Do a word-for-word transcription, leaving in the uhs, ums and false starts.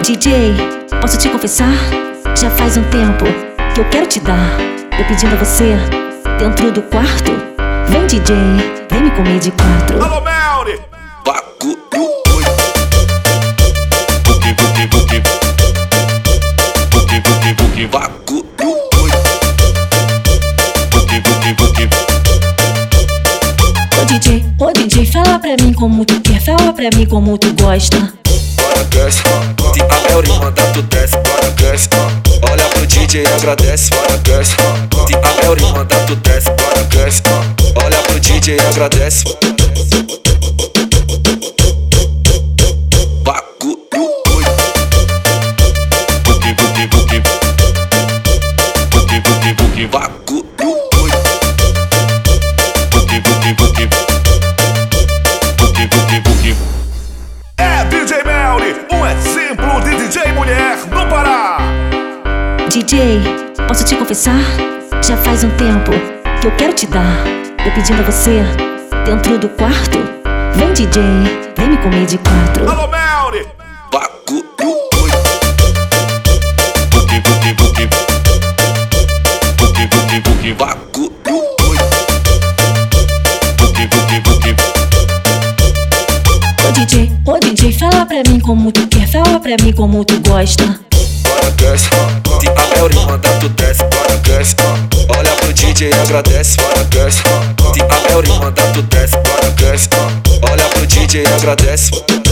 D J, posso te confessar? Já faz um tempo que eu quero te dar. Eu pedindo a você dentro do quarto. Vem D J, vem me comer de quatro. Alô, Melry! Bagulho doido. Buki, buki, buki. Buki, buki, buki. Bagulho doido. Buki, buki, buki. Ô D J, ô D J, fala pra mim como tu quer, fala pra mim como tu gosta. Bora desce, se a Melry manda tu desce, bora desce. Olha pro D J e agradece, bora desce. Se a Melry manda tu desce, bora desce. Olha pro D J e agradece. Bagulho doido. Buki, buki, buki. Buki, buki, buki. Bagulho doido. Buki, buki, buki. Buki, buki, buki. É D J Melry, um exemplo de D J mulher no Pará. D J, posso te confessar? Já faz um tempo que eu quero te dar. Eu pedindo a você dentro do quarto. Vem D J, vem me comer de quatro. Alô, Melry! Bagulho doido. Buki, buki, buki. Buki, buki, buki. Bagulho doido. Buki, buki, buki. Ô D J, ô D J, fala pra mim como tu quer, fala pra mim como tu gosta. Bora desce, se a Melry manda tu desce, bora desce. Olha pro D J e agradece, bora desce. Se a Melry manda tu desce, bora desce. Olha pro D J e agradece.